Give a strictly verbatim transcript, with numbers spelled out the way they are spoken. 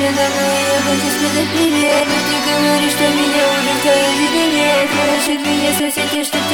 передо мной, я хочу сказать привет. Но ты говоришь, что меня уже в твоей жизни нет. Хорошо меня соседи, что